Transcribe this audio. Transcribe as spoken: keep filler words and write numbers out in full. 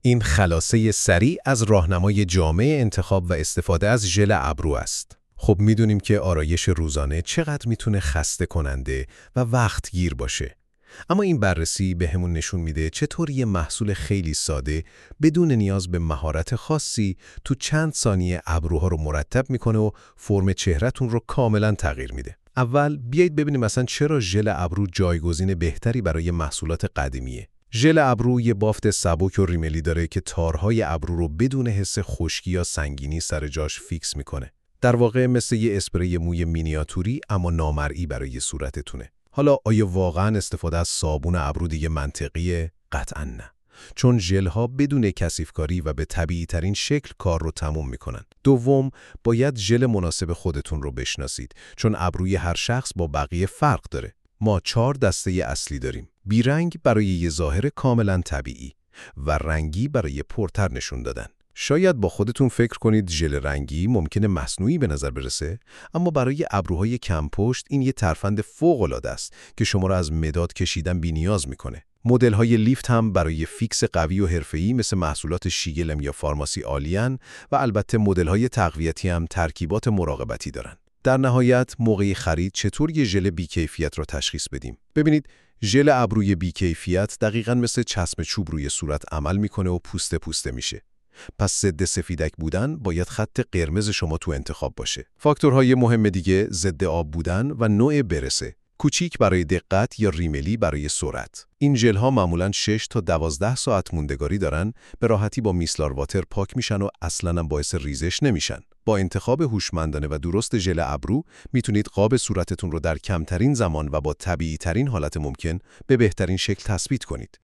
این خلاصه سریع از راهنمای جامع انتخاب و استفاده از ژل ابرو است. خب میدونیم که آرایش روزانه چقدر میتونه خسته کننده و وقت گیر باشه. اما این بررسی به همون نشون میده چطور یه محصول خیلی ساده بدون نیاز به مهارت خاصی تو چند ثانیه ابروها رو مرتب میکنه و فرم چهره‌تون رو کاملا تغییر میده. اول بیایید ببینیم مثلا چرا ژل ابرو جایگزین بهتری برای محصولات قدیمیه. ژل ابرو یه بافت سبک و ریملی داره که تارهای ابرو رو بدون حس خشکی یا سنگینی سر جاش فیکس میکنه. در واقع مثل یه اسپری موی مینیاتوری اما نامرئی برای صورتتونه. حالا آیا واقعاً استفاده از صابون ابرو دیگه منطقیه؟ قطعاً نه. چون ژل‌ها بدون کثیفکاری و به طبیعی‌ترین شکل کار رو تموم می‌کنن. دوم، باید ژل مناسب خودتون رو بشناسید، چون ابروی هر شخص با بقیه فرق داره. ما چهار دسته اصلی داریم. بیرنگ برای یه ظاهر کاملاً طبیعی و رنگی برای پرتر نشون دادن. شاید با خودتون فکر کنید ژل رنگی ممکنه مصنوعی به نظر برسه، اما برای ابروهای کم پشت این یه ترفند فوق‌العاده است که شما را از مداد کشیدن بی‌نیاز میکنه. مدل‌های لیفت هم برای فیکس قوی و حرفه‌ای مثل محصولات شیگلم یا فارماسی عالیان و البته مدل‌های تقویتی هم ترکیبات مراقبتی دارن. در نهایت موقع خرید چطور یه ژل بی‌کیفیت را تشخیص بدیم؟ ببینید، ژل ابروی بی‌کیفیت دقیقاً مثل چسب چوب روی صورت عمل میکنه و پوسته پوسته میشه. پس ضد سفیدک بودن باید خط قرمز شما تو انتخاب باشه. فاکتورهای مهم دیگه ضد آب بودن و نوع برسه. کوچیک برای دقت یا ریملی برای سرعت. این ژل‌ها معمولاً شش تا دوازده ساعت موندگاری دارن، به راحتی با میسلار واتر پاک میشن و اصلاً باعث ریزش نمیشن. با انتخاب هوشمندانه و درست ژل ابرو میتونید قاب صورتتون رو در کمترین زمان و با طبیعی‌ترین حالت ممکن به بهترین شکل تثبیت کنید.